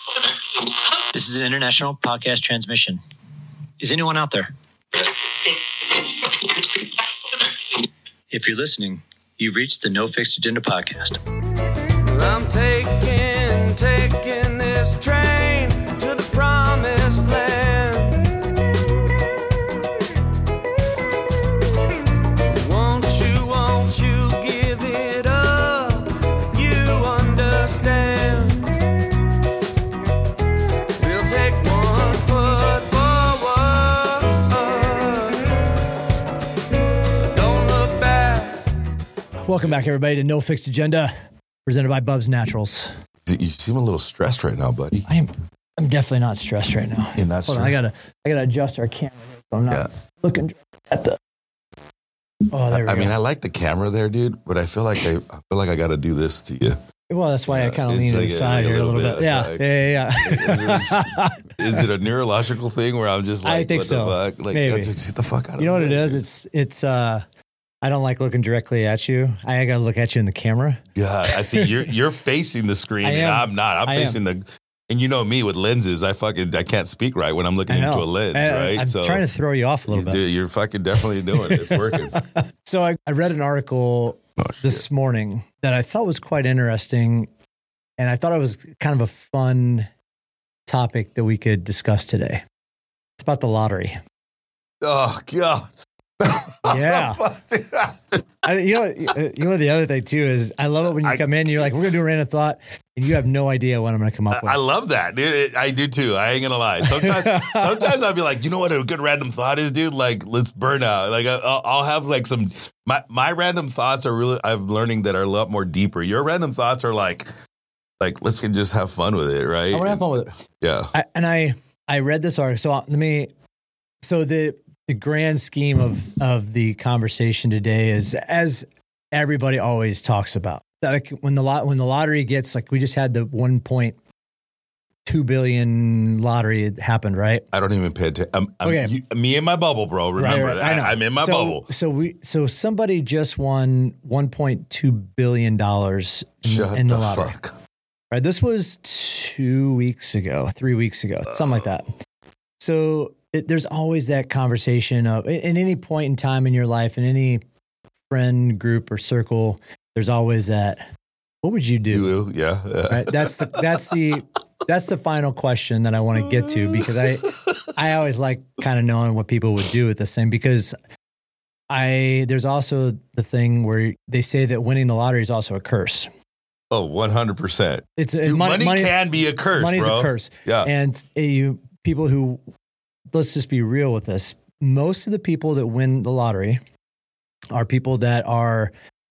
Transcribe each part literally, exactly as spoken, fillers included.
This is an international podcast transmission. Is anyone out there? If you're listening, you've reached the No Fixed Agenda podcast. I'm taking, taking this train to the promised land. Won't you, won't you give it up? You understand. We'll take one foot forward. Don't look back. Welcome back, everybody, to No Fixed Agenda, presented by Bubs Naturals. You seem a little stressed right now, buddy. I am. I'm definitely not stressed right now. You're not Hold stressed. on, I gotta. I gotta adjust our camera so I'm not Yeah. looking at the. Oh, there we I go. mean, I like the camera there, dude, but I feel like I, I feel like I got to do this to you. well, that's why I Yeah, kind of it's lean to like the a- side a here a little little bit. bit, Yeah, like- yeah, yeah, yeah. Is it a neurological thing where I'm just like, I think what so. the fuck? Like, Maybe. Get the fuck out of You know what it me, is? dude. It's it's. uh I don't like looking directly at you. I gotta look at you in the camera. God, I see you're you're facing the screen I and am. I'm not. I'm I facing the. And you know me with lenses, I fucking I can't speak right when I'm looking I know. into a lens, I, right? I'm so trying to throw you off a little you bit. do, you're fucking definitely doing it. It's working. So I, I read an article Oh, this shit. morning that I thought was quite interesting, and I thought it was kind of a fun topic that we could discuss today. It's about the lottery. Oh God. Yeah. I, you know, what- you know what the other thing too is I love it when you I- come in, you're like, we're gonna do a random thought, and you have no idea what I'm gonna come up with. I love that, dude. It- I do too. I ain't gonna lie. Sometimes, sometimes I'll be like, you know what a good random thought is, dude? Like, let's burn out. Like, I- I'll, I'll have like some. My my random thoughts are really. I'm learning that are a lot more deeper. Your random thoughts are like, like let's just have fun with it, right? I want to have fun with it. Yeah. I, and I I read this article. So let me. So the the grand scheme of of the conversation today is, as everybody always talks about, like when the lot when the lottery gets, like we just had the one point two billion lottery happened, right? I don't even pay attention. I'm, I'm, Okay. you, me and my bubble, bro. Remember, Right, right, I know. I, am in my so, bubble. So we so somebody just won one point two billion dollars in, Shut in the, the lottery. fuck. Right, this was two weeks ago, three weeks ago, something like that. So it, there's always that conversation of, at any point in time in your life, in any friend group or circle, there's always that. What would you do? You, yeah. yeah. Right, that's the that's the that's the final question that I want to get to, because I I always like kind of knowing what people would do with this thing, because I there's also the thing where they say that winning the lottery is also a curse. Oh, one hundred percent. It's Dude, money, money, money can be a curse, money's bro. a curse. Yeah. And uh, you people who, let's just be real with this. Most of the people that win the lottery are people that are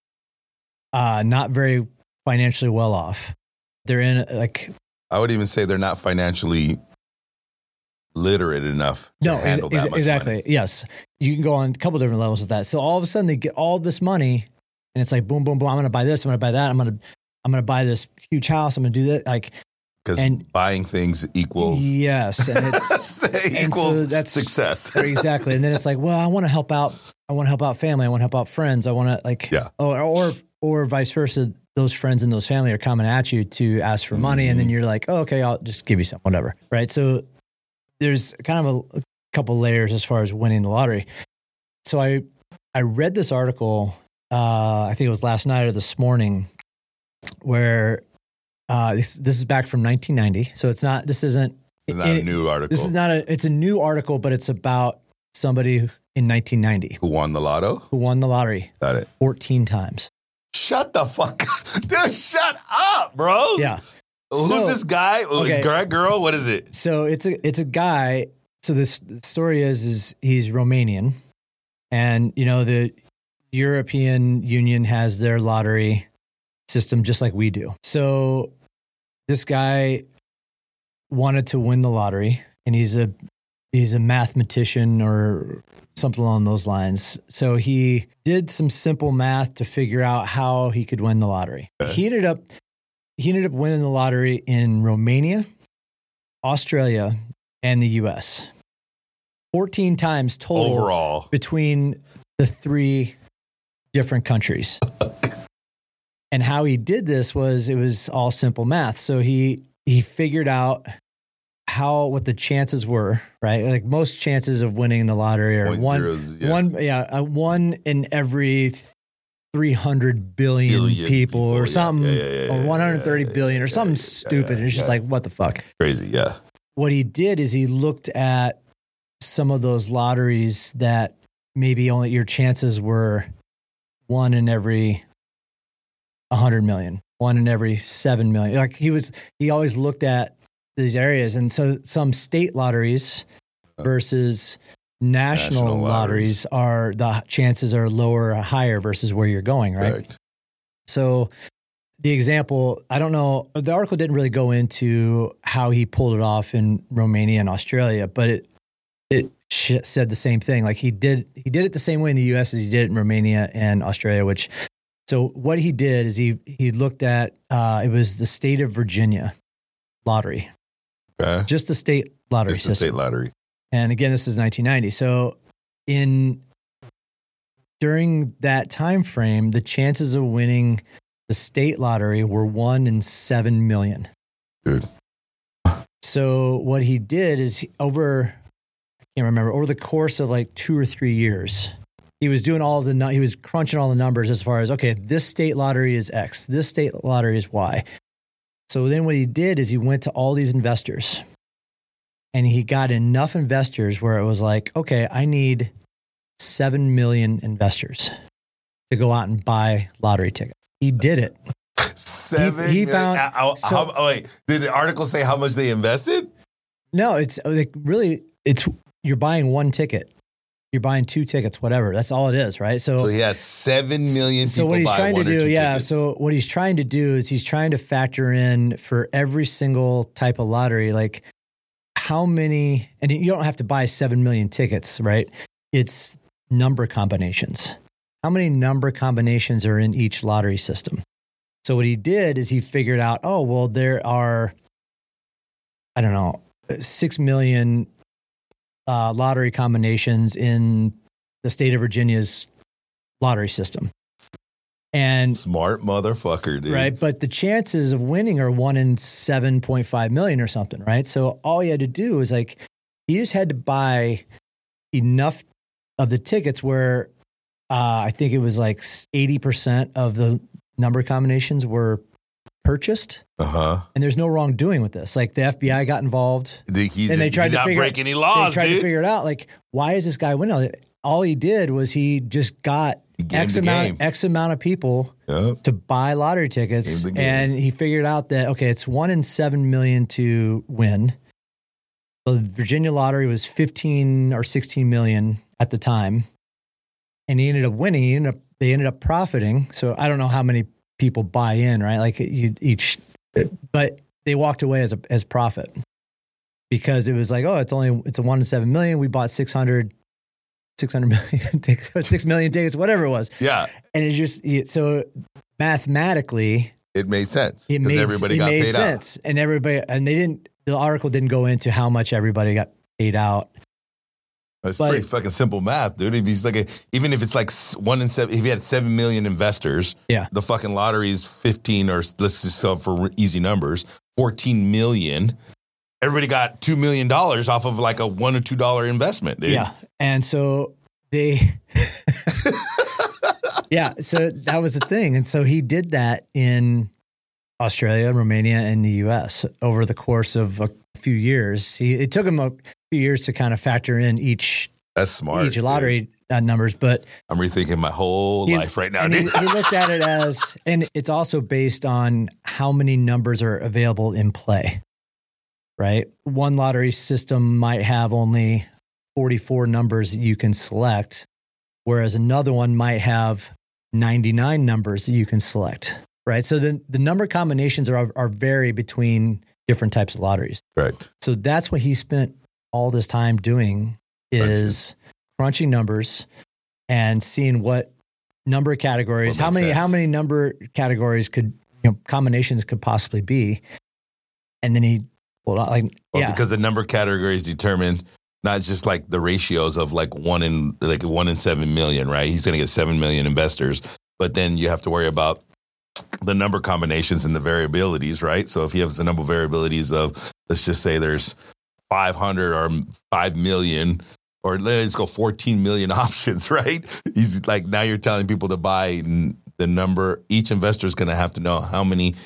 uh, not very financially well off. They're in like, I would even say they're not financially literate enough to no, ex- handle that ex- much exactly. money. Yes. You can go on a couple different levels with that. So all of a sudden they get all this money and it's like, boom, boom, boom. I'm going to buy this. I'm going to buy that. I'm going to, I'm going to buy this huge house. I'm going to do that. Like, Because and- buying things equals yes. And it's, and equals so that's success. exactly. And then it's like, well, I want to help out. I want to help out family. I want to help out friends. I want to like, Yeah. or, or, or vice versa. Those friends and those family are coming at you to ask for money. And then you're like, oh, okay, I'll just give you some, whatever. Right. So there's kind of a, a couple layers as far as winning the lottery. So I, I read this article, uh, I think it was last night or this morning, where uh, this, this is back from nineteen ninety. So it's not, this isn't, It's not it- a new article. this is not a, it's a new article, but it's about somebody in nineteen ninety Who won the lotto? who won the lottery Got it. fourteen times. Shut the fuck up. Dude, shut up, bro. Yeah. Who's So- this guy? Oh, okay. Is guy, girl? What is it? So it's a, it's a guy. So this the story is, is he's Romanian, and you know, the European Union has their lottery system just like we do. So this guy wanted to win the lottery, and he's a he's a mathematician or something along those lines. So he did some simple math to figure out how he could win the lottery. Okay. He ended up he ended up winning the lottery in Romania, Australia, and the U S fourteen times total Overall. between the three different countries. And how he did this was, it was all simple math. So he he figured out how what the chances were, right? Like most chances of winning the lottery are Point one, zeros, yeah. one, yeah, uh, one in every three hundred billion, Billion people, or people, yeah, something, yeah, yeah, yeah, or one hundred thirty yeah, yeah, billion, or yeah, something yeah, stupid. yeah, and it's just yeah. like, what the fuck? Crazy, yeah. What he did is he looked at some of those lotteries that maybe only your chances were one in every one hundred million, one in every seven million. Like he was, he always looked at these areas. And so some state lotteries versus national, National lotteries. lotteries. are the chances are lower or higher versus where you're going, right? Correct. So the example, I don't know, the article didn't really go into how he pulled it off in Romania and Australia, but it it sh- said the same thing. Like he did, he did it the same way in the U S as he did it in Romania and Australia. Which, so what he did is he he looked at uh, it was the state of Virginia lottery, Okay. just the state lottery Just the system. state lottery. And again, this is nineteen ninety. So in during that time frame, the chances of winning the state lottery were one in seven million. Dude. So what he did is he, over, I can't remember, over the course of like two or three years, he was doing all the, nu- he was crunching all the numbers as far as, okay, this state lottery is X, this state lottery is Y. So then what he did is he went to all these investors and he got enough investors where it was like, okay, I need seven million investors to go out and buy lottery tickets. He did it. Seven. He- he million- found- uh, how- so- how- oh, wait, did the article say how much they invested? No, it's like really, it's, you're buying one ticket. You're buying two tickets, whatever. That's all it is, right? So, So he has seven million so people what he's buy trying to one or do, two yeah. tickets. So what he's trying to do is he's trying to factor in for every single type of lottery, like how many, and you don't have to buy seven million tickets, right? It's number combinations. How many number combinations are in each lottery system? So what he did is he figured out, oh, well, there are, I don't know, six million uh, lottery combinations in the state of Virginia's lottery system. And Smart motherfucker, dude. right, but the chances of winning are one in seven point five million or something, right? So all he had to do was like, he just had to buy enough of the tickets where uh, I think it was like eighty percent of the number combinations were purchased. Uh huh. And there's no wrongdoing with this. Like the F B I got involved. He, he, And they did tried to not figure- break any laws, they tried dude. to figure it out. Like, why is this guy winning? All he did was he just got He gamed X the amount, game. X amount of people Yep. to buy lottery tickets, Gamed the game. and he figured out that okay, it's one in seven million to win. The Virginia lottery was fifteen or sixteen million at the time, and he ended up winning. He ended up they ended up profiting. So I don't know how many people buy in, right? Like you each, but they walked away as a as profit because it was like, oh, it's only it's a one in seven million. We bought six hundred. six hundred million tickets, six million tickets, whatever it was. Yeah. And it just, so mathematically, It made sense. it Because made, everybody it got made paid sense. And everybody, and they didn't, the article didn't go into how much everybody got paid out. out. It's but- pretty fucking simple math, dude. If he's like, a, even if it's like s- one in seven, if he had seven million investors, Yeah. the fucking lottery is fifteen, or let's just sell for easy numbers, fourteen million. Everybody got two million dollars off of like a one or two dollar investment, dude. Yeah. And so they, yeah, so that was the thing. And so he did that in Australia, Romania, and the U S over the course of a few years. He, it took him a few years to kind of factor in each, That's smart. each dude. lottery uh, numbers, but I'm rethinking my whole He- life right now, and he, dude. he looked at it as, and it's also based on how many numbers are available in play, right? One lottery system might have only forty-four numbers that you can select, whereas another one might have ninety-nine numbers that you can select, right? So the, the number combinations are, are vary between different types of lotteries. Correct. So that's what he spent all this time doing is crunching numbers and seeing what number categories, What how makes many, sense. how many number categories could, you know, combinations could possibly be. And then he, well, like, Well, yeah, because the number categories determined not just like the ratios of like one in like one in seven million, right? He's going to get seven million investors, but then you have to worry about the number combinations and the variabilities, right? So if he has the number of variabilities of, let's just say there's five hundred or five million, or let's go fourteen million options, right? He's like, now you're telling people to buy the number. Each investor is going to have to know how many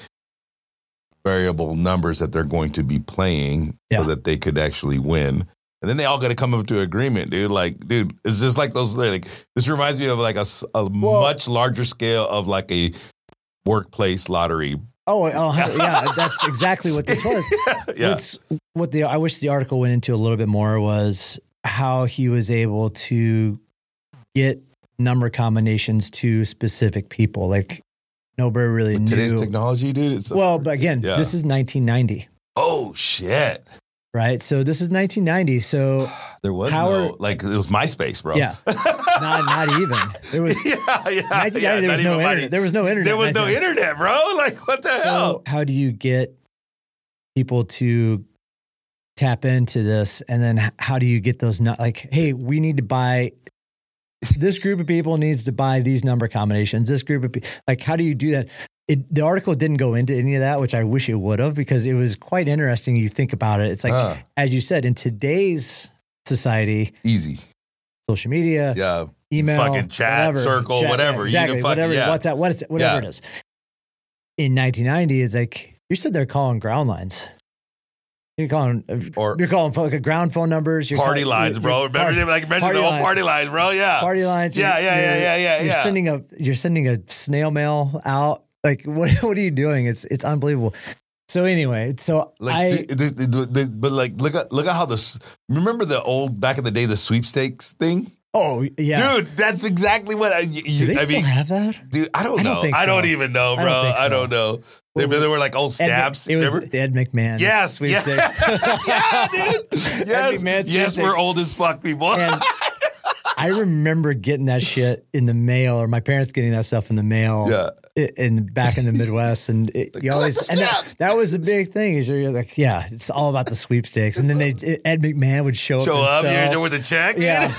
variable numbers that they're going to be playing Yeah. so that they could actually win. And then they all got to come up to agreement, dude. Like, dude, it's just like those, like, this reminds me of like a, s- a Well- much larger scale of like a workplace lottery. Oh, oh yeah, that's exactly what this was. Yeah. What's, what the I wish the article went into a little bit more was how he was able to get number combinations to specific people. Like nobody really With knew. today's technology, dude. It's Well, but again, Yeah. this is nineteen ninety, oh, shit. right? So this is nineteen ninety. So There was Howard- no, like, it was MySpace, bro. yeah, not not even. There was yeah, yeah. nineteen ninety. yeah, there not was no even internet. money. There was no internet. There was no nineteen ninety. internet, bro. Like, what the hell? So how do you get people to tap into this? And then h- how do you get those? nu- Like, hey, we need to buy, this group of people needs to buy these number combinations. This group of people, like, how do you do that? It, the article didn't go into any of that, which I wish it would have, because it was quite interesting. You think about it. It's like, Huh. as you said, in today's society, Easy. social media, Yeah. email, Fucking chat, whatever, circle, chat, whatever. You exactly, can fucking- whatever, yeah. WhatsApp, what it's, whatever Yeah. it is. In nineteen ninety, it's like you're sitting there calling ground lines. You're calling, Or- you're calling fucking ground phone numbers. You're Party calling, lines, you're- bro. you're Remember, party, like, mention party the whole lines. party lines, bro. Yeah. party lines. Yeah, you're- yeah, yeah, you're- yeah, yeah, You're yeah. sending a, you're sending a snail mail out. Like, what, what are you doing? It's, it's unbelievable. So anyway, so Like, I, dude, this, this- this- but like, look at look at how this. Remember the old back in the day, the sweepstakes thing, oh yeah, dude. That's exactly what I. You, do they I still mean, have that? dude, I don't I know. don't think I don't so. even know, I bro. don't think I so. don't know. They, Well, they were like old Ed- stamps. it was Remember? the Ed McMahon. Yes, sweepstakes. yes, yeah, dude. Yes, McMahon yes, we're sweepstakes. old as fuck, people. And I remember getting that shit in the mail, or my parents getting that stuff in the mail. Yeah. i- In back in the Midwest, and it, you always collect the and that, stamps. that was the big thing. Is you're like, yeah, it's all about the sweepstakes, and then they Ed McMahon would show, Show up. up and here sell. with a check. Yeah,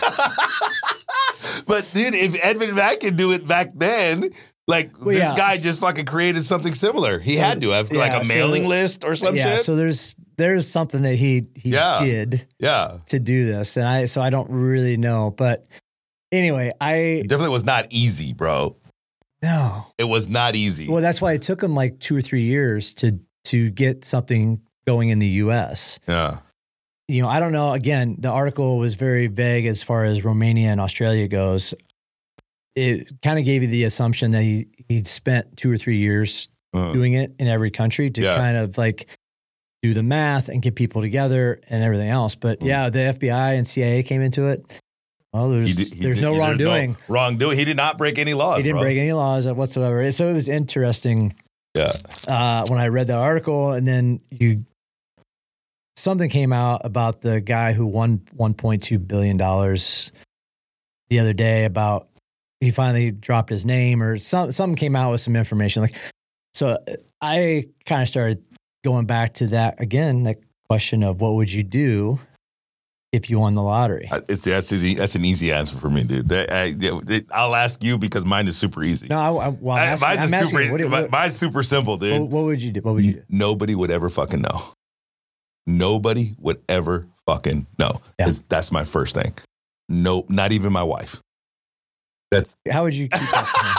But dude, if Edmund Mack could do it back then, like Well, this yeah. guy just fucking created something similar. He So- had to have like yeah, a so- mailing list or some yeah. shit. So there's there's something that he he Yeah. did yeah, to do this, and I so I don't really know, but anyway, I it definitely was not easy, bro. no. It was not easy. Well, that's why it took him like two or three years to to get something going in the U S. yeah, You know, I don't know. Again, the article was very vague as far as Romania and Australia goes. It kind of gave you the assumption that he he'd spent two or three years Uh, doing it in every country to Yeah. kind of like do the math and get people together and everything else. But Mm. yeah, the F B I and C I A came into it. Well, there's he did- he there's did- no he- wrongdoing. wrongdoing. He did not break any laws. He didn't bro. break any laws whatsoever. So it was interesting. Yeah, Uh, when I read the article, and then you something came out about the guy who won one point two billion dollars the other day. About he finally dropped his name, or some something came out with some information. Like, so I kind of started going back to that again. That question of what would you do if you won the lottery? I- it's that's easy. That's an easy answer for me, dude. I, I, it- I'll ask you because mine is super easy. No, I, I, well, I'm I- asking, mine's I'm is asking super. you, what, do- mi- what, mine's super simple, dude. what, what would you do? What would you do? Nobody would ever fucking know. Nobody would ever fucking know. Yeah. It's- That's my first thing. No, not even my wife. That's. How would you keep that?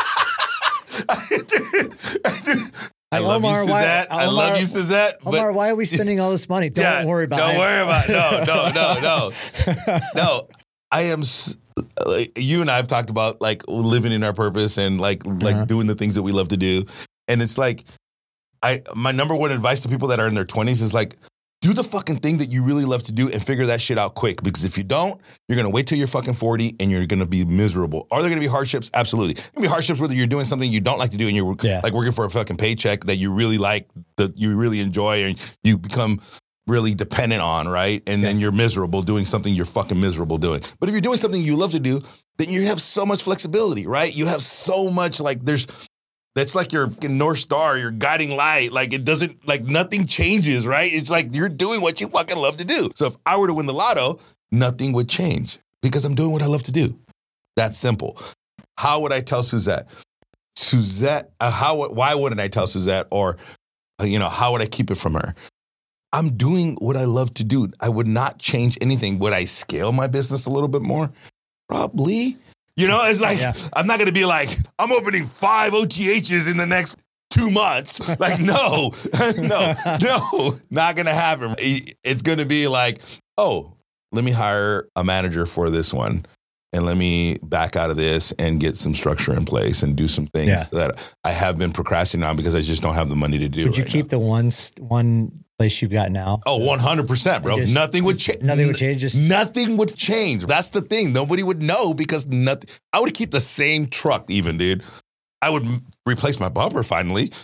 Dude, dude, I Like, love Omar, you, why- Suzette. I Omar- love you, Suzette. But Omar, why are we spending all this money? Don't yeah, worry about don't it. worry about it. No, no, no, no. No, I am. s- Like, you and I have talked about like living in our purpose and like like Uh-huh. doing the things that we love to do, and it's like, I my number one advice to people that are in their twenties is like, do the fucking thing that you really love to do and figure that shit out quick. Because if you don't, you're gonna wait till you're fucking forty and you're gonna be miserable. Are there gonna be hardships? Absolutely. There's gonna be hardships whether you're doing something you don't like to do and you're Yeah. like working for a fucking paycheck that you really like, that you really enjoy, and you become really dependent on, right? And then you're miserable doing something you're fucking miserable doing. But if you're doing something you love to do, then you have so much flexibility, right? You have so much, like, there's, that's like your fucking North Star, your guiding light. Like, it doesn't, like, nothing changes, right? It's like you're doing what you fucking love to do. So if I were to win the lotto, nothing would change because I'm doing what I love to do. That's simple. How would I tell Suzette? Suzette, uh, how, why wouldn't I tell Suzette? Or, uh, you know, how would I keep it from her? I'm doing what I love to do. I would not change anything. Would I scale my business a little bit more? Probably. You know, it's like, yeah. I'm not going to be like, I'm opening five O T H's in the next two months. Like, no, no, no, not going to happen. It's going to be like, oh, let me hire a manager for this one. And let me back out of this and get some structure in place and do some things yeah. that I have been procrastinating on because I just don't have the money to do. Would you right keep now. the one, one place you've got now? Oh, one hundred percent, bro. Just, nothing would change. Nothing would change. Just Nothing would change. That's the thing. Nobody would know because nothing. I would keep the same truck even, dude. I would replace my bumper finally.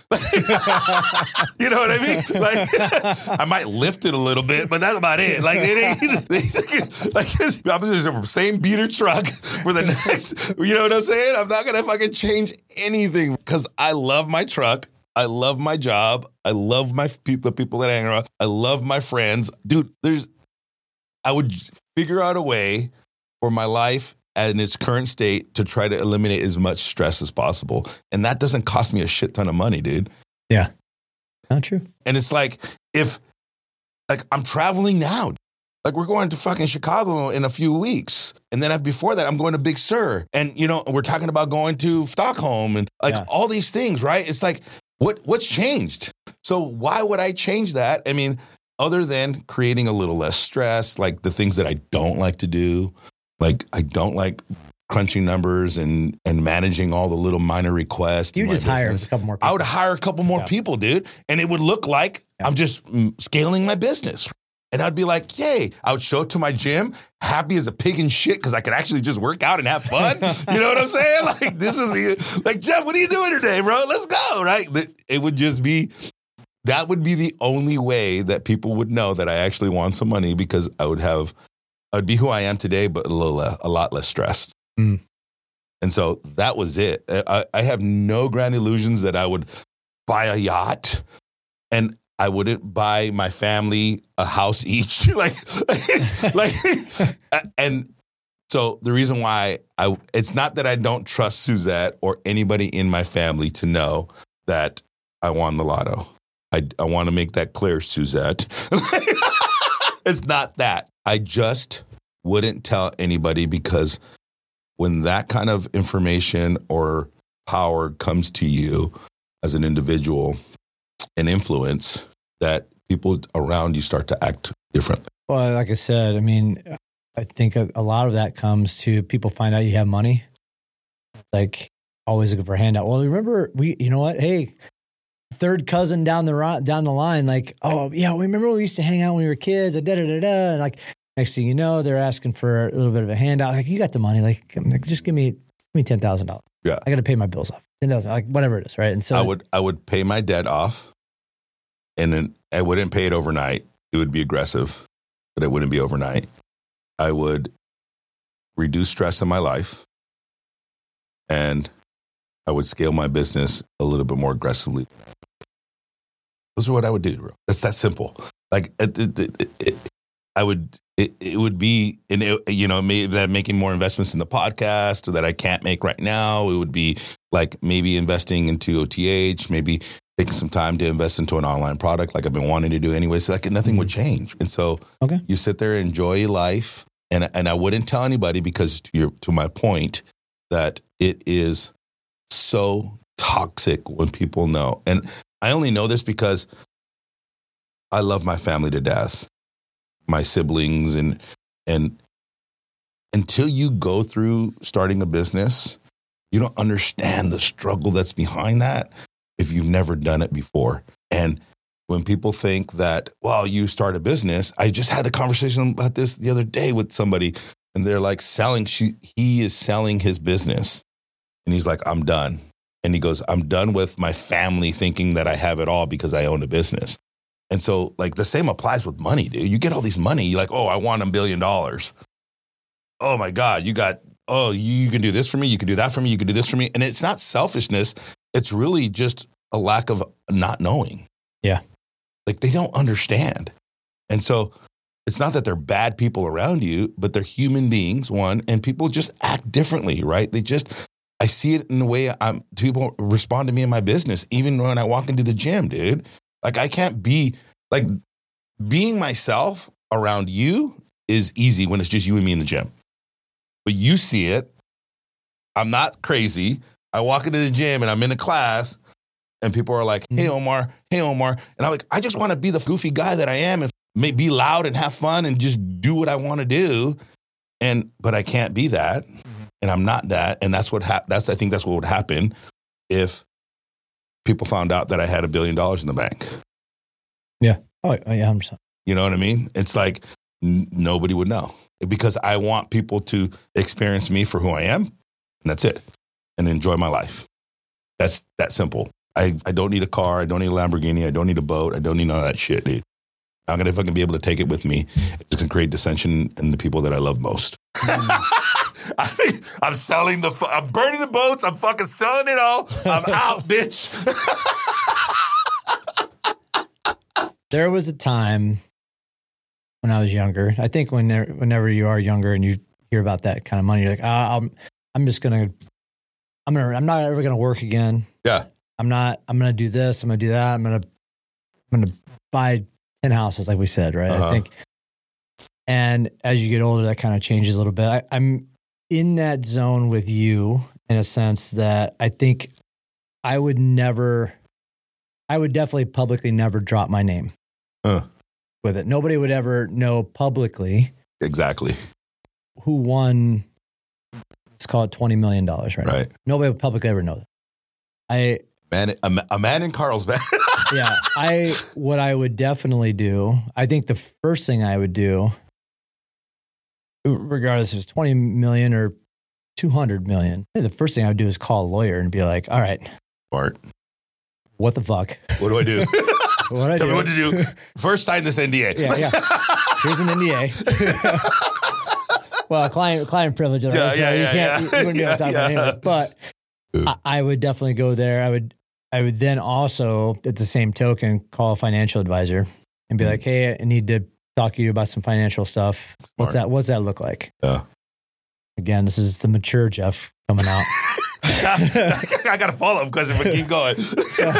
You know what I mean? Like, I might lift it a little bit, but that's about it. Like, it ain't, like, I'm just the same beater truck for the next, you know what I'm saying? I'm not going to fucking change anything because I love my truck. I love my job. I love my people, the people that I hang around. I love my friends. Dude, there's, I would figure out a way for my life in its current state to try to eliminate as much stress as possible. And that doesn't cost me a shit ton of money, dude. Yeah. Not true. And it's like, if, like, I'm traveling now. Like, we're going to fucking Chicago in a few weeks. And then before that, I'm going to Big Sur. And, you know, we're talking about going to Stockholm and, like, yeah. all these things, right? It's like, what what's changed? So why would I change that? I mean, other than creating a little less stress, like the things that I don't like to do. Like, I don't like crunching numbers and, and managing all the little minor requests. You just hire a couple more people. I would hire a couple more yeah. people, dude. And it would look like yeah. I'm just scaling my business. And I'd be like, yay. I would show up to my gym, happy as a pig in shit, because I could actually just work out and have fun. You know what I'm saying? Like, this is me. Like, Jeff, what are you doing today, bro? Let's go, right? It would just be, that would be the only way that people would know that I actually want some money, because I would have, I'd be who I am today, but a little, uh, a lot less stressed. Mm. And so that was it. I, I have no grand illusions that I would buy a yacht, and I wouldn't buy my family a house each. like, like, and so the reason why I, it's not that I don't trust Suzette or anybody in my family to know that I won the lotto. I, I want to make that clear, Suzette. It's not that. I just wouldn't tell anybody, because when that kind of information or power comes to you as an individual and influence, that people around you start to act differently. Well, like I said, I mean, I think a, a lot of that comes to people find out you have money. Like, always looking for a handout. Well, remember, we, you know what? Hey, third cousin down the down the line, like, oh yeah, we remember we used to hang out when we were kids. Da da da da. And like, next thing you know, they're asking for a little bit of a handout. Like, you got the money. Like, just give me give me ten thousand dollars. Yeah, I got to pay my bills off. Ten thousand, like whatever it is, right? And so I would I would pay my debt off, and then I wouldn't pay it overnight. It would be aggressive, but it wouldn't be overnight. I would reduce stress in my life, and I would scale my business a little bit more aggressively. Those are what I would do, bro. It's that simple. Like, it, it, it, it, I would, it, it would be, and it, you know, maybe that making more investments in the podcast that I can't make right now. It would be like maybe investing into O T H, maybe taking some time to invest into an online product like I've been wanting to do anyway. So like nothing would change. And so okay. you sit there, enjoy your life. And, and I wouldn't tell anybody, because to your, to my point, that it is so toxic when people know. And I only know this because I love my family to death, my siblings, and and until you go through starting a business, you don't understand the struggle that's behind that if you've never done it before. And when people think that, well, you start a business, I just had a conversation about this the other day with somebody, and they're like selling, she, he is selling his business, and he's like, I'm done. And he goes, I'm done with my family thinking that I have it all because I own a business. And so, like, the same applies with money, dude. You get all these money. You're like, oh, I want a billion dollars. Oh, my God. You got, oh, you can do this for me. You can do that for me. You can do this for me. And it's not selfishness. It's really just a lack of not knowing. Yeah. Like, they don't understand. And so it's not that they're bad people around you, but they're human beings, one, and people just act differently, right? They just, I see it in the way I'm, people respond to me in my business, even when I walk into the gym, dude. Like, I can't be, like, being myself around you is easy when it's just you and me in the gym. But you see it. I'm not crazy. I walk into the gym and I'm in a class and people are like, hey, Omar, hey, Omar. And I'm like, I just want to be the goofy guy that I am and may be loud and have fun and just do what I want to do. And, but I can't be that. And I'm not that. And that's what, hap- that's, I think that's what would happen if people found out that I had a billion dollars in the bank. Yeah. Oh, yeah, one hundred percent. You know what I mean? It's like n- nobody would know because I want people to experience me for who I am. And that's it. And enjoy my life. That's that simple. I, I don't need a car. I don't need a Lamborghini. I don't need a boat. I don't need none of that shit, dude. I'm going to fucking be able to take it with me. It's going to create dissension in the people that I love most. I mean, I'm selling the, I'm burning the boats. I'm fucking selling it all. I'm out, bitch. There was a time when I was younger. I think when whenever you are younger and you hear about that kind of money, you're like, ah, I'm, I'm just gonna, I'm gonna, I'm not ever gonna work again. Yeah, I'm not. I'm gonna do this. I'm gonna do that. I'm gonna, I'm gonna buy ten houses, like we said, right? Uh-huh. I think. And as you get older, that kind of changes a little bit. I, I'm in that zone with you in a sense that I think I would never, I would definitely publicly never drop my name. Uh. With it. Nobody would ever know publicly exactly who won, let's call it twenty million dollars right Right. now. Nobody would publicly ever know that. I, man, a, a man in Carlsbad. yeah, I, what I would definitely do, I think the first thing I would do, regardless if it's twenty million or two hundred million, I think the first thing I would do is call a lawyer and be like, all right, Bart, what the fuck? what do I do? What I Tell do? me what to do. First, sign this N D A. Yeah, yeah. Here's an N D A. Well, client client privilege. Right? Yeah, so yeah, you yeah, can't, yeah. You wouldn't be able to talk Yeah, about it yeah. anyway. But I, I would definitely go there. I would, I would then also, at the same token, call a financial advisor and be like, "Hey, I need to talk to you about some financial stuff. What's Smart. that? What's that look like?" Yeah. Again, this is the mature Jeff coming out. I got a follow up question, but keep going. So,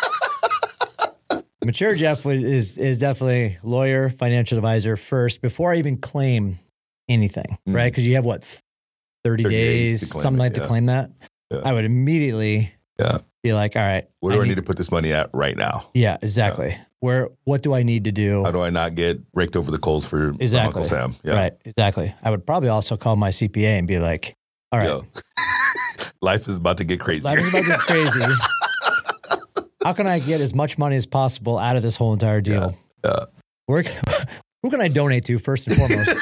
mature Jeff would, is is definitely lawyer, financial advisor first before I even claim anything, Mm. right? Because you have what thirty, thirty days days, to claim something it, like yeah. to claim that. Yeah. I would immediately Yeah. be like, all right, Where do I need to put this money at right now? Yeah, exactly. Where what do I need to do? How do I not get raked over the coals for, for Exactly. Uncle Sam? Yeah. Right, exactly. I would probably also call my C P A and be like, all right, Yo. Life is about to get crazy. life is about to get crazy. How can I get as much money as possible out of this whole entire deal? Yeah. Yeah. Where, who can I donate to first and foremost?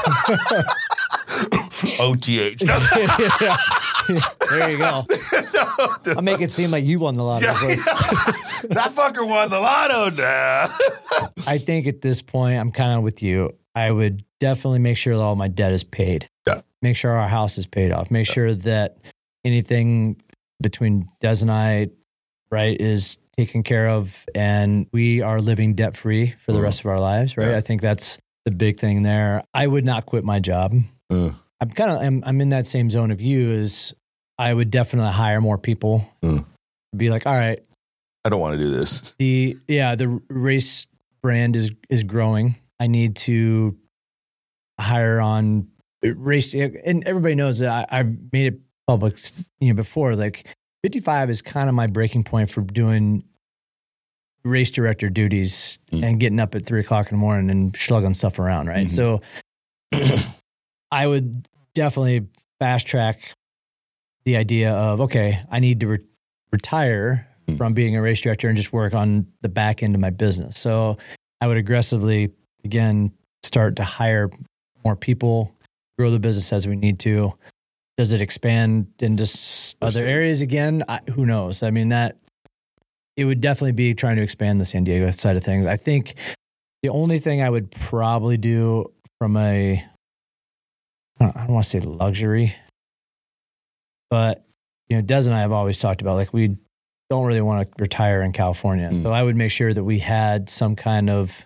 O T H. Yeah. There you go. I'll make it seem like you won the lottery. Yeah, first. yeah. That fucker won the lotto now. I think at this point, I'm kind of with you. I would definitely make sure that all my debt is paid. Yeah. Make sure our house is paid off. Make sure that anything between Des and I, right, is taken care of, and we are living debt free for the Mhm. rest of our lives. Right. Yeah. I think that's the big thing there. I would not quit my job. Uh, I'm kind of, I'm, I'm in that same zone of you as I would definitely hire more people. Mm. Be like, all right, I don't want to do this. the, yeah, the race brand is, is growing. I need to hire on race. And everybody knows that I, I've made it public, you know, before, like fifty-five is kind of my breaking point for doing race director duties Mm. and getting up at three o'clock in the morning and slugging stuff around. Right. Mhm. So I would definitely fast track the idea of, okay, I need to re- retire Mm. from being a race director and just work on the back end of my business. So I would aggressively, again, start to hire more people, grow the business as we need to. Does it expand into s- other states. areas again? I, who knows? I mean, that it would definitely be trying to expand the San Diego side of things. I think the only thing I would probably do from a, I don't, I don't want to say luxury, but, you know, Des and I have always talked about, like, we don't really want to retire in California. Mm. So I would make sure that we had some kind of,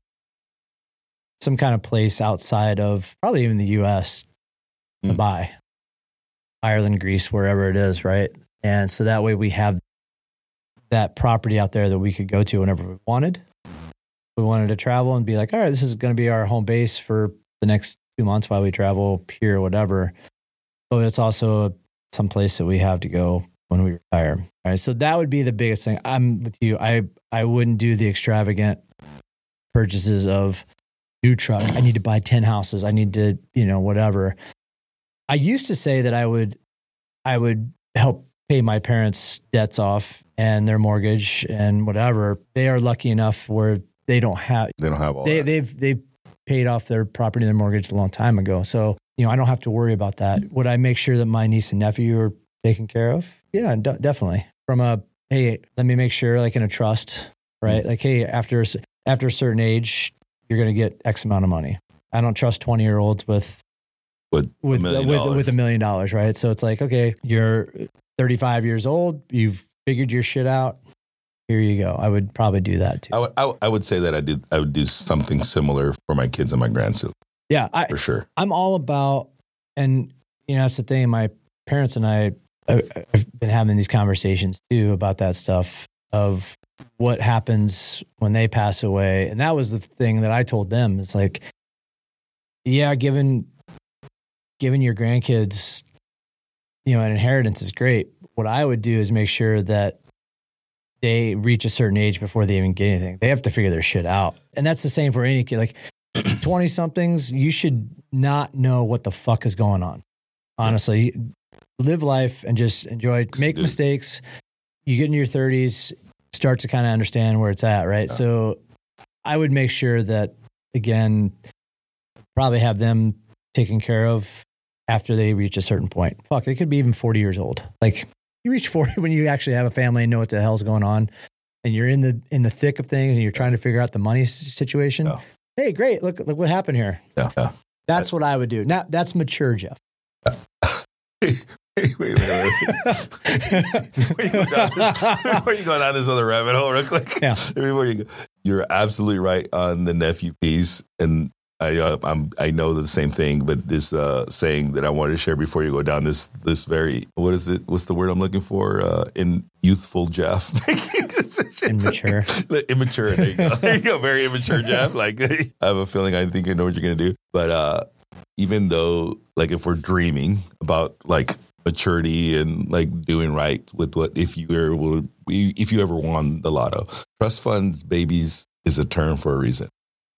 some kind of place outside of probably even the U S to Mm. buy. Ireland, Greece, wherever it is, right? And so that way we have that property out there that we could go to whenever we wanted. We wanted to travel and be like, all right, this is going to be our home base for the next two months while we travel here or whatever. But it's also some place that we have to go when we retire. All right. So that would be the biggest thing. I'm with you. I, I wouldn't do the extravagant purchases of new truck. I need to buy ten houses. I need to, you know, whatever. I used to say that I would, I would help pay my parents' debts off and their mortgage and whatever. They are lucky enough where they don't have, They don't have all they, that. they've, they've paid off their property and their mortgage a long time ago. So, you know, I don't have to worry about that. Would I make sure that my niece and nephew are taken care of? Yeah, d- definitely. From a, hey, let me make sure, like in a trust, right? Like, hey, after, after a certain age, you're going to get X amount of money. I don't trust twenty year olds with, with with, a million with, dollars. with a million dollars, right? So it's like, okay, you're thirty-five years old. You've figured your shit out. Here you go. I would probably do that too. I would, I would I would say that I did I would do something similar for my kids and my grandchildren Yeah, I, for sure. I'm all about, and you know, that's the thing. My parents and I uh, have been having these conversations too about that stuff of what happens when they pass away. And that was the thing that I told them. It's like, yeah, given, given your grandkids, you know, an inheritance is great. What I would do is make sure that they reach a certain age before they even get anything. They have to figure their shit out. And that's the same for any kid. Like twenty somethings, you should not know what the fuck is going on. Honestly, live life and just enjoy, make Dude. mistakes. You get into your thirties, start to kind of understand where it's at. Right. Yeah. So I would make sure that, again, probably have them taken care of after they reach a certain point. Fuck, they could be even forty years old. Like you reach forty when you actually have a family and know what the hell's going on, and you're in the in the thick of things and you're trying to figure out the money s- situation. Yeah. Hey, great! Look, look what happened here. Yeah. yeah. That's what I would do. Now that's mature, Jeff. wait, wait, wait, wait. Before you go down this, before you go down this other rabbit hole real quick. Yeah. Before you go, you're absolutely right on the nephew piece. And I uh, I'm, I know the same thing, but this uh, saying that I wanted to share before you go down this this very, what is it? What's the word I'm looking for? Uh, in youthful Jeff. Immature. Immature. There you go. There you go. Very immature Jeff. Like I have a feeling I think I know what you're going to do. But uh, even though, like, if we're dreaming about like maturity and like doing right with what, if you ever, if you ever won the lotto, trust funds, babies is a term for a reason.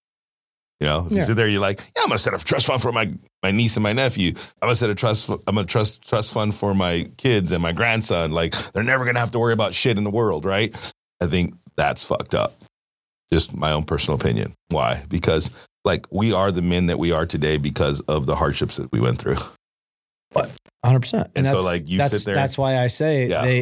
You know, if you Yeah. sit there, you're like, yeah, I'm gonna set up a trust fund for my, my niece and my nephew. I'm gonna set a trust, I'm gonna trust trust fund for my kids and my grandson. Like, they're never gonna have to worry about shit in the world, right? I think that's fucked up. Just my own personal opinion. Why? Because like we are the men that we are today because of the hardships that we went through. one hundred percent. And so, that's- like, you that's, sit there- That's why I say Yeah. they.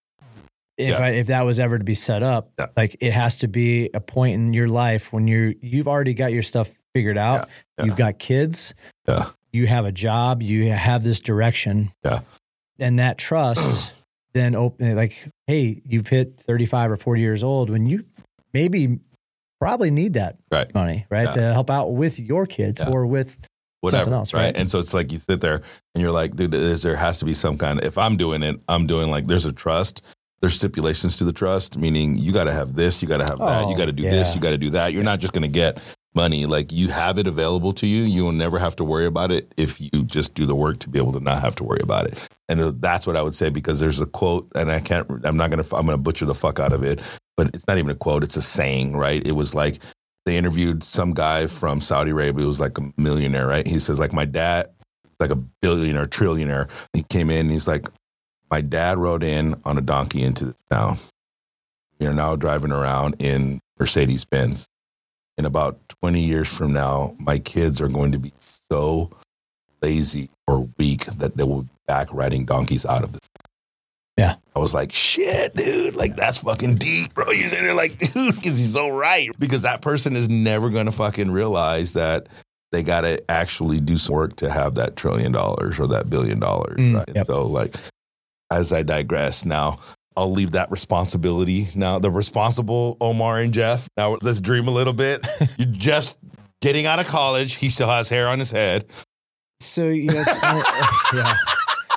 If Yeah. I, if that was ever to be set up, Yeah. like it has to be a point in your life when you're you've already got your stuff figured out. Yeah. You've got kids. Yeah. You have a job. You have this direction. Yeah. And that trust then open like, hey, you've hit thirty-five or forty years old when you maybe probably need that Right. money, right, Yeah. to help out with your kids Yeah. or with Whatever, something else, right? right? And so it's like you sit there and you're like, dude, there's, there has to be some kind of, if I'm doing it, I'm doing like, there's a trust. There's stipulations to the trust, meaning you got to have this, you got to have that, you Oh, got to do yeah. this, you got to do that. You're not just going to get money. Like you have it available to you. You will never have to worry about it if you just do the work to be able to not have to worry about it. And that's what I would say, because there's a quote, and I can't, I'm not going to, I'm going to butcher the fuck out of it, but it's not even a quote. It's a saying, right? It was like, they interviewed some guy from Saudi Arabia who was like a millionaire, right? He says, like, my dad, like a billionaire, trillionaire. He came in and he's like, my dad rode in on a donkey into this town. We are now driving around in Mercedes Benz. In about twenty years from now, my kids are going to be so lazy or weak that they will be back riding donkeys out of this. Yeah. I was like, shit, dude, like that's fucking deep, bro. You're sitting there like, dude, because he's so right. Because that person is never going to fucking realize that they got to actually do some work to have that trillion dollars or that billion dollars, Mm, right? yep. So like, as I digress now, I'll leave that responsibility. Now, the responsible Omar and Jeff. Now, let's dream a little bit. You're just getting out of college. He still has hair on his head. So, you know, it's funny. Yeah.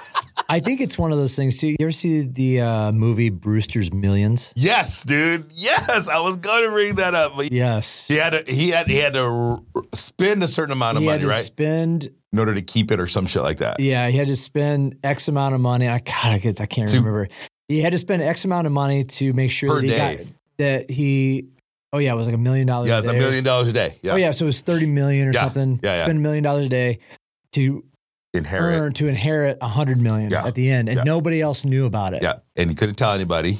I think it's one of those things too. You ever see the uh, movie Brewster's Millions? Yes, dude. Yes, I was going to bring that up. But Yes. he had to, he had he had to r- spend a certain amount of He money, had to right, spend, in order to keep it or some shit like that. yeah, he had to spend X amount of money. I God, I, guess, I can't To- remember. He had to spend X amount of money to make sure Per that he day. got that he. Oh yeah, it was like a million dollars. Yeah, a it's a day. million dollars a day. Yeah, Oh yeah, so it was thirty million or Yeah. something. Yeah, yeah. Spend a million dollars a day to inherit. earn to inherit a hundred million Yeah. at the end, and Yeah. nobody else knew about it. Yeah, and he couldn't tell anybody.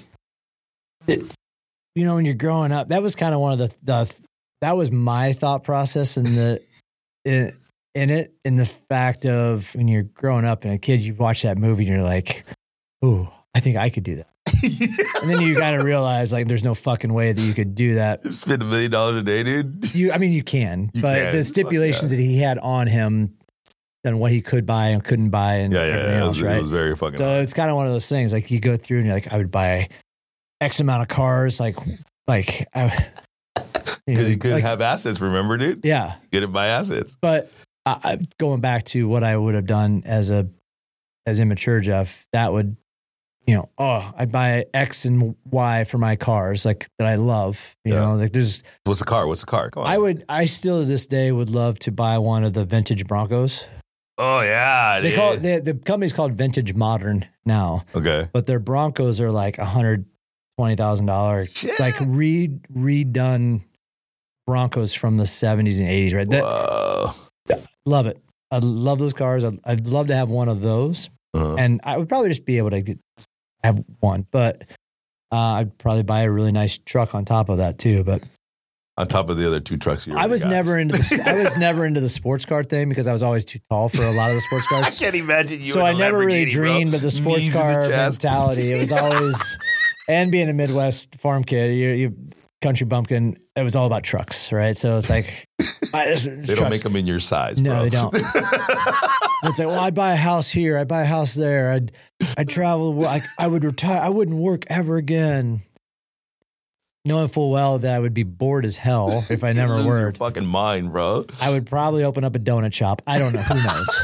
You know, when you're growing up, that was kind of one of the, the that was my thought process in the in, in it, in the fact of when you're growing up and a kid, you watch that movie and you're like, "Ooh, I think I could do that." And then you kind of realize like there's no fucking way that you could do that. Spend a million dollars a day, dude. You, I mean, you can, You but can. the stipulations that he had on him and what he could buy and couldn't buy and Yeah, yeah, everything yeah. It else, was, right? it was very fucking. So it's kind of one of those things. Like you go through and you're like, I would buy X amount of cars, like, like, I, you know, Because you couldn't like- have assets, remember, dude? yeah. Get it by assets. But I, I- going back to what I would have done as a as immature Jeff, that would, you know, oh, I'd buy X and Y for my cars, like that I love. You Yeah. know, like there's, What's the car? What's the car? Come on. I would, I still to this day would love to buy one of the vintage Broncos. Oh yeah, They dude. call it, the the company's called Vintage Modern now, Okay. but their Broncos are like a hundred twenty thousand dollars, Shit. like re redone Broncos from the seventies and eighties. Right, that, Whoa. love it. I love those cars. I'd, I'd love to have one of those, Uh-huh. and I would probably just be able to get, have one. But uh, I'd probably buy a really nice truck on top of that too. But On top of the other two trucks you I already was got. never into the, I was never into the sports car thing because I was always too tall for a lot of the sports I cars. can't imagine you. So in I a never really Lamborghini, bro. dreamed of the sports Knees in the car chest. mentality. It was always, and being a Midwest farm kid, you, you country bumpkin, it was all about trucks, right? So it's like, I, this, this They don't trucks. make them in your size. No, bro. they don't. It's like, well, I'd buy a house here, I'd buy a house there, I'd I'd travel, like I would retire, I wouldn't work ever again, knowing full well that I would be bored as hell if I never Lose your worked. fucking mind, bro. I would probably open up a donut shop. I don't know. Who knows?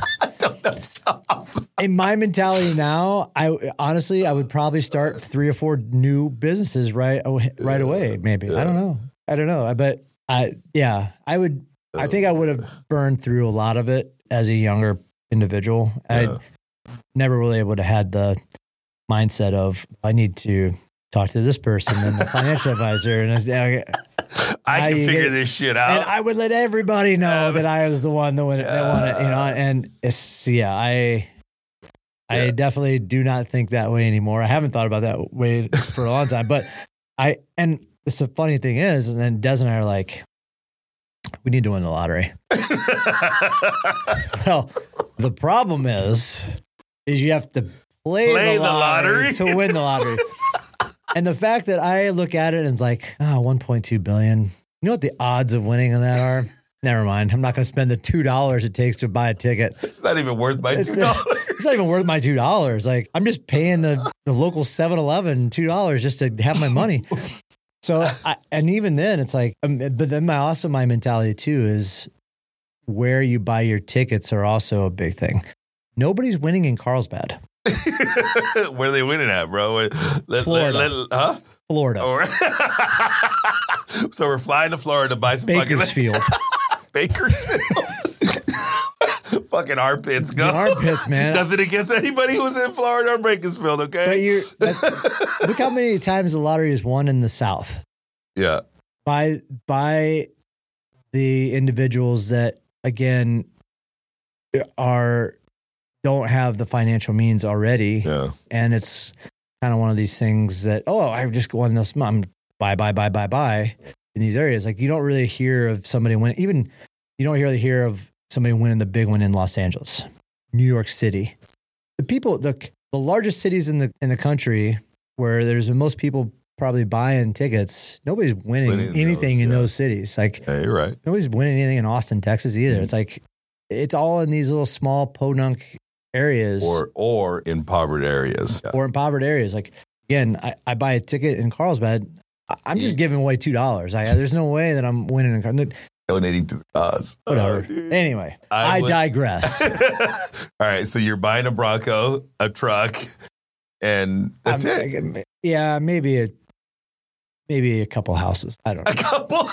In my mentality now, I honestly, I would probably start three or four new businesses right, aw- right away. Maybe I don't know. I don't know. But I, yeah, I would. I think I would have burned through a lot of it as a younger individual. Yeah. I never really would have had the mindset of I need to talk to this person and the financial advisor, and I, I How can you figure get- this shit and out. I would let everybody know Yeah, that I was the one that, went, that wanted, you know, and it's, yeah, I, I Yeah. definitely do not think that way anymore. I haven't thought about that way for a long time, but I, and it's the funny thing is, and then Des and I are like, we need to win the lottery. Well, the problem is, is you have to play, Play the, the lottery lottery. to win the lottery. And the fact that I look at it and it's like, oh, one point two billion. You know what the odds of winning on that are? Never mind. I'm not going to spend the two dollars it takes to buy a ticket. It's not even worth my It's, two dollars. it's not even worth my two dollars. Like I'm just paying the, the local seven eleven two dollars just to have my money. So, I, and even then it's like, um, but then my, also my mentality too is where you buy your tickets are also a big thing. Nobody's winning in Carlsbad, Where are they winning at, bro? Let- let- Florida. let- huh? Florida, Or so we're flying to Florida to buy some Bakersfield. fucking Bakersfield. Fucking armpits, go. The armpits, man. Nothing against anybody who's in Florida or Bakersfield, But okay? you're, that, look how many times the lottery is won in the South Yeah. by by the individuals that again are don't have the financial means already, Yeah. and it's kind of one of these things that oh, I just won this, I'm buy buy buy buy buy in these areas. Like you don't really hear of somebody winning. Even you don't really hear of somebody winning the big one in Los Angeles, New York City. The people, the the largest cities in the in the country where there's the most people probably buying tickets, nobody's winning, Winning anything those, in yeah. those cities. Like Yeah, you're right. nobody's winning anything in Austin, Texas either. Mm-hmm. It's like it's all in these little small podunk areas Or or in impoverished areas. Yeah. or impoverished areas. Like again, I, I buy a ticket in Carlsbad. I- I'm just giving away two dollars. I There's no way that I'm winning. In, Car- Donating to the cause. Whatever. Oh, dude. Anyway, I I, would- digress. All right, so you're buying a Bronco, a truck, and that's I'm- it. Yeah, maybe a maybe a couple houses. I don't know. A couple.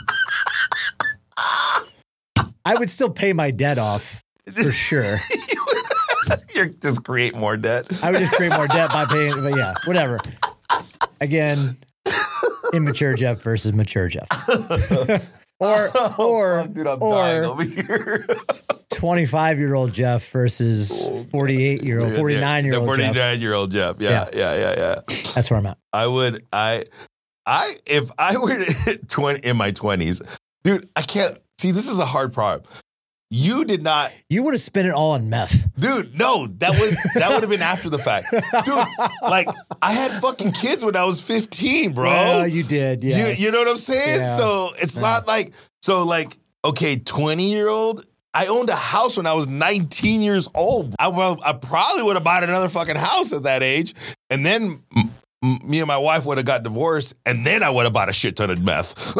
I would still pay my debt off for sure. You're just create more debt. I would just create more debt by paying. But yeah, whatever. Again, immature Jeff versus mature Jeff, or Oh, or fuck, dude, I'm dying or over here. twenty-five year old Jeff versus forty-eight year old, forty-nine year old Jeff. forty-nine year old Jeff. Yeah, yeah, yeah, yeah. That's where I'm at. I would. I. I. If I were to twenty in my twenties, dude, I can't see. This is a hard problem. You did not, You would have spent it all on meth. dude. No, that would that would have been after the fact, dude. Like I had fucking kids when I was fifteen, bro. Well, you did. Yes. You, you know what I'm saying? Yeah. So it's Yeah. not like so like okay, twenty year old. I owned a house when I was nineteen years old. I, well, I probably would have bought another fucking house at that age, and then m- m- me and my wife would have got divorced, and then I would have bought a shit ton of meth.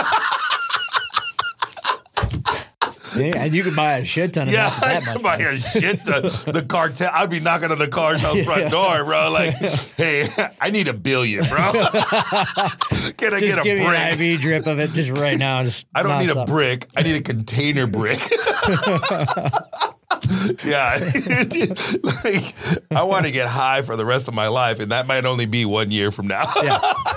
Yeah, and you could buy a shit ton of Yeah, meth for I that much. could buy a shit ton. The cartel. I'd be knocking on the car's house front door, bro. Like, hey, I need a billion, bro. Can I Just get a give me an I brick? V drip of it just right now. Just I don't need a nonstop. brick. I need a container brick. Yeah. Like, I want to get high for the rest of my life, and that might only be one year from now. Yeah.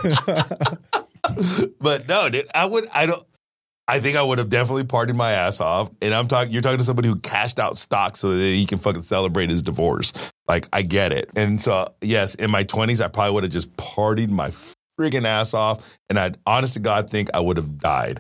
But no, dude, I would, I don't, I think I would have definitely partied my ass off. And I'm talking, you're talking to somebody who cashed out stock so that he can fucking celebrate his divorce. Like, I get it. And so, yes, in my twenties, I probably would have just partied my friggin' ass off. And I'd, honest to God, think I would have died.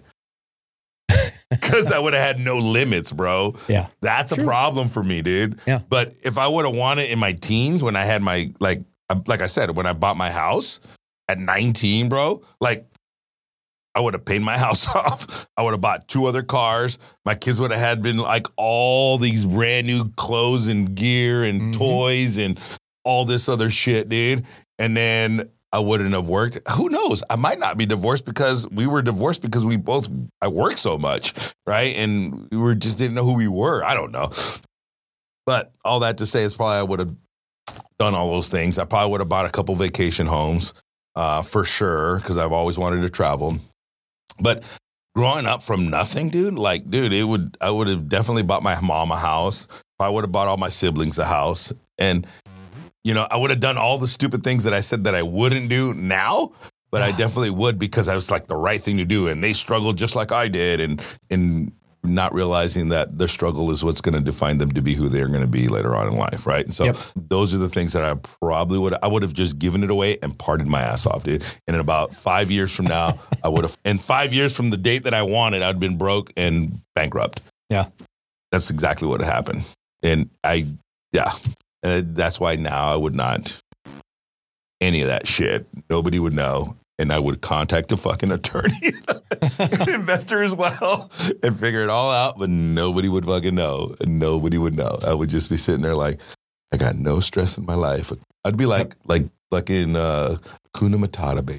Because I would have had no limits, bro. Yeah. That's a True. problem for me, dude. Yeah. But if I would have wanted in my teens when I had my, like, like I said, when I bought my house at nineteen, bro, like, I would have paid my house off. I would have bought two other cars. My kids would have had been like all these brand new clothes and gear and Mhm. toys and all this other shit, dude. And then I wouldn't have worked. Who knows? I might not be divorced because we were divorced because we both, I work so much, right? And we were just didn't know who we were. I don't know. But all that to say is probably I would have done all those things. I probably would have bought a couple vacation homes uh, for sure because I've always wanted to travel. But growing up from nothing, dude, like, dude, it would, I would have definitely bought my mom a house. I would have bought all my siblings a house. And, you know, I would have done all the stupid things that I said that I wouldn't do now, but I definitely would because I was like the right thing to do. And they struggled just like I did. And, and not realizing that their struggle is what's going to define them to be who they're going to be later on in life, right? And so Yep. those are the things that I probably would, I would have just given it away and partied my ass off, dude. And in about five years from now, I would have, and five years from the date that I wanted, I'd been broke and bankrupt. Yeah. That's exactly what happened. And I, yeah, uh, that's why now I would not, any of that shit, nobody would know. And I would contact a fucking attorney, an investor as well, and figure it all out. But nobody would fucking know. And nobody would know. I would just be sitting there like, I got no stress in my life. I'd be like, like, like in uh, Hakuna Matata, baby.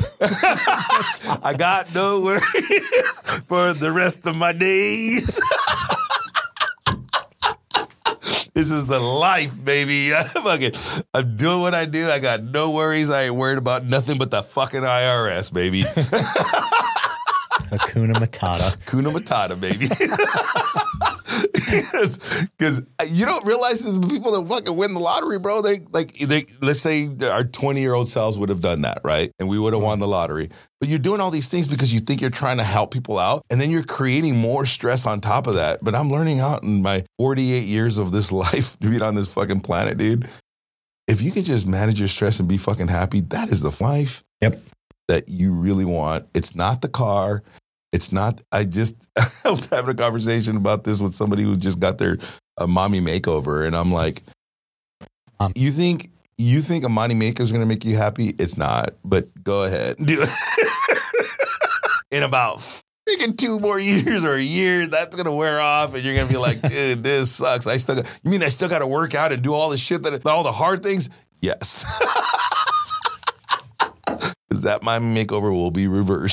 I got no worries for the rest of my days. This is the life, baby. I'm fucking, I'm doing what I do. I got no worries. I ain't worried about nothing but the fucking I R S, baby. Hakuna Matata. Kuna Matata, baby. Because you don't realize this, people that fucking win the lottery, bro. They like, they let's say our twenty year old selves would have done that, right? And we would have won the lottery. But you're doing all these things because you think you're trying to help people out, and then you're creating more stress on top of that. But I'm learning out in my forty-eight years of this life to be on this fucking planet, dude. If you can just manage your stress and be fucking happy, that is the life. Yep. That you really want. It's not the car. It's not, I just, I was having a conversation about this with somebody who just got their a mommy makeover. And I'm like, Um, you think, you think a mommy makeover is going to make you happy? It's not, but go ahead. Do it. In about freaking two more years or a year, that's going to wear off. And you're going to be like, dude, this sucks. I still, got, you mean I still got to work out and do all the shit that, all the hard things? Yes. Because that mommy makeover will be reversed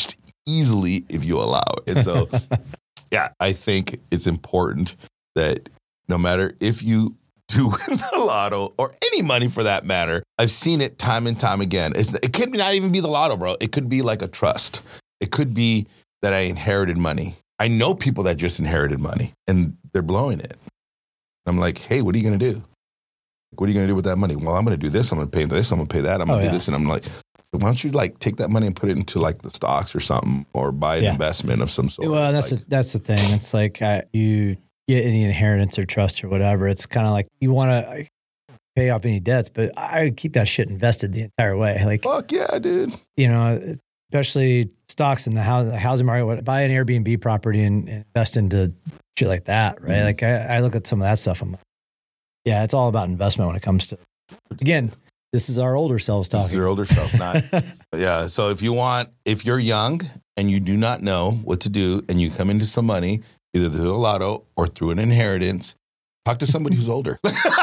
easily if you allow it. And so, yeah, I think it's important that no matter if you do win the lotto or any money for that matter, I've seen it time and time again. It's, it could not even be the lotto, bro. It could be like a trust. It could be that I inherited money. I know people that just inherited money and they're blowing it. I'm like, hey, what are you going to do? What are you going to do with that money? Well, I'm going to do this. I'm going to pay this. I'm going to pay that. I'm going to Oh, do yeah. this. And I'm like, why don't you like take that money and put it into like the stocks or something or buy an Yeah. investment of some sort? Well, that's like, the, that's the thing. It's like uh, you get any inheritance or trust or whatever. It's kind of like you want to pay off any debts, but I keep that shit invested the entire way. Like, fuck yeah, dude. you know, especially stocks in the house, housing market. Buy an Airbnb property and, and invest into shit like that, right? Mhm. Like I, I look at some of that stuff. I'm like, yeah, it's all about investment when it comes to. Again, this is our older selves This is talking. your older self, not. Yeah. So if you want, if you're young and you do not know what to do and you come into some money, either through a lotto or through an inheritance, talk to somebody who's older.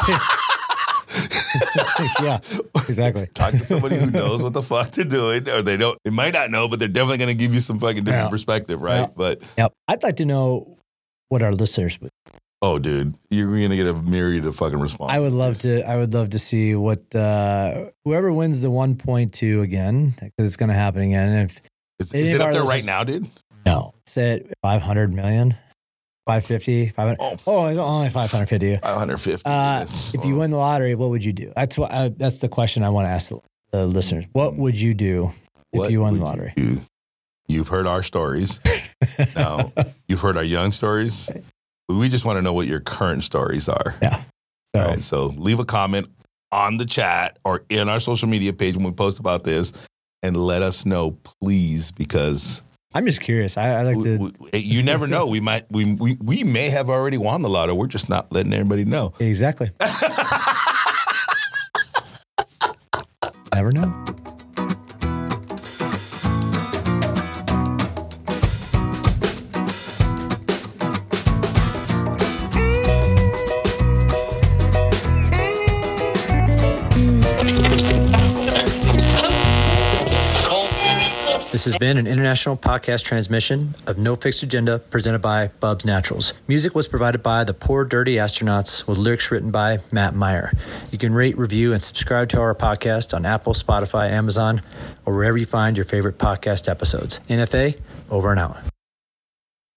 Yeah, exactly. Talk to somebody who knows what the fuck they're doing, or they don't. They might not know, but they're definitely going to give you some fucking different Yeah. perspective, right? Yeah. But Yep. I'd like to know what our listeners would. oh, dude, you're going to get a myriad of fucking responses. I would love to. I would love to see what uh, whoever wins the one point two again, because it's going to happen again. And if Is, any is of it up our there listeners- right now, dude? no, say five hundred million, five fifty, five hundred. Oh, Oh, it's only five hundred fifty. five hundred fifty. Uh, if you win the lottery, what would you do? That's what. I, that's the question I want to ask the, the listeners. What would you do if What you won the would lottery? you do? You've heard our stories. Now, you've heard our young stories. We just want to know what your current stories are. Yeah. So All right, so leave a comment on the chat or in our social media page when we post about this and let us know, please, because I'm just curious. I, I like we, to we, you never know. We might, we, we, we may have already won the lotto. We're just not letting everybody know. exactly. Never know. This has been an international podcast transmission of No Fixed Agenda presented by Bubs Naturals. Music was provided by the Poor Dirty Astronauts with lyrics written by Matt Meyer. You can rate, review, and subscribe to our podcast on Apple, Spotify, Amazon, or wherever you find your favorite podcast episodes. N F A, over and out.